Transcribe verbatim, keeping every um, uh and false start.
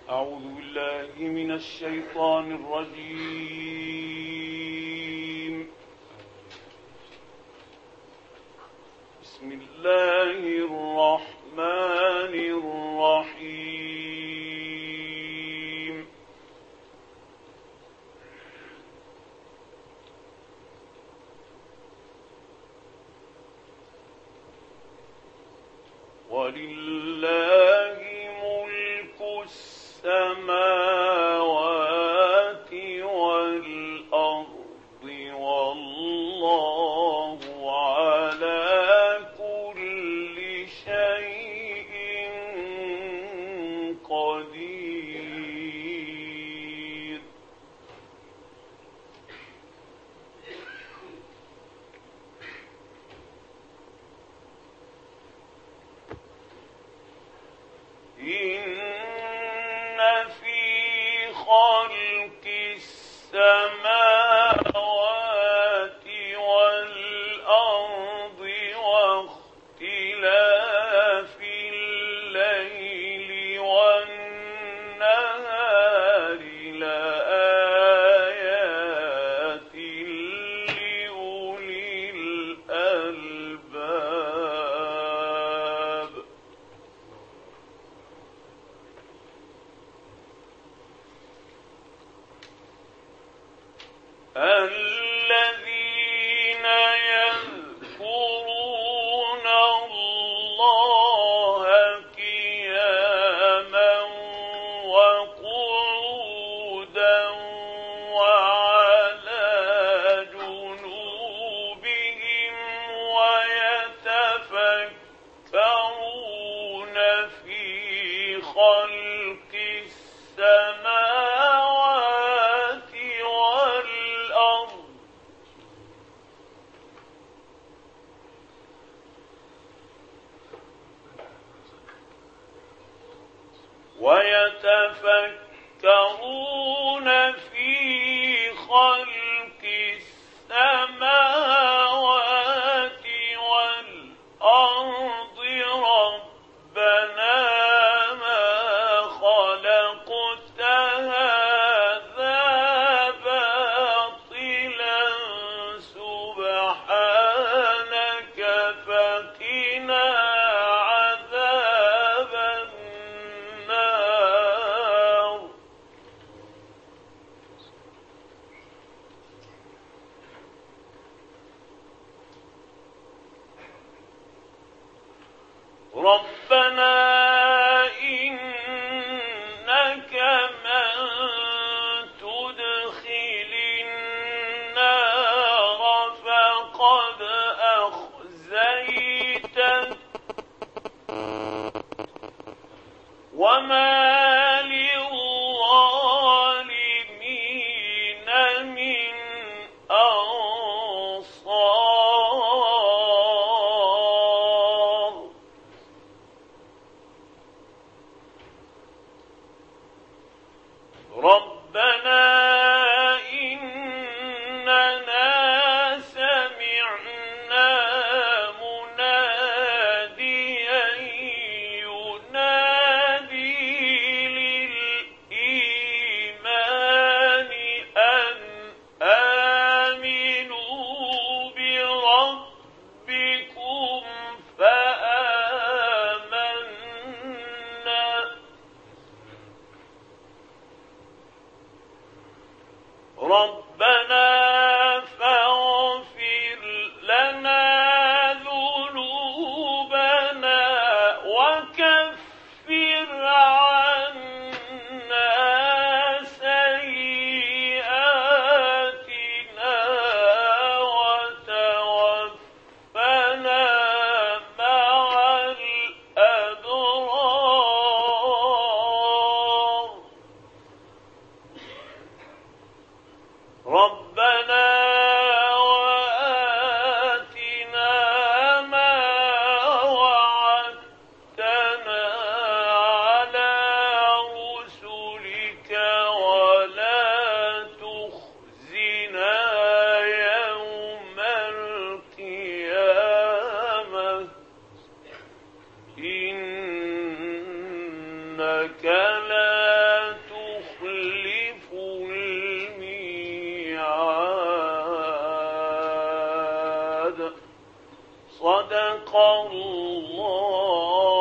أعوذ بالله من الشيطان الرجيم. بسم الله الرحمن الرحيم. ولله ملك السماوات والأرض والله على كل شيء قدير. إن في خلق السماوات والأرض واختلاف الليل والنهار لآيات لأولي الألباب. الذين يذكرون الله قياما وقعودا وعلى جنوبهم ويتفكرون في خلق السماوات والأرض ويتفكرون في خلق السماوات والأرض ربنا ما خلقت هذا باطلا سبحانك فقنا عذاب النار. ربنا إنك من تدخل النار فقد أخزيته وما للظالمين من أنصار. ربنا إننا سمعنا مناديا ينادي للإيمان أن آمنوا بربكم فآمنا. ربنا فاغفر لنا ذنوبنا وكفر عنا سيئاتنا وتوفنا مع الأبرار. ربنا وآتنا ما وعدتنا على رسلك ولا تخزنا يوم القيامة إنك لا صدق الله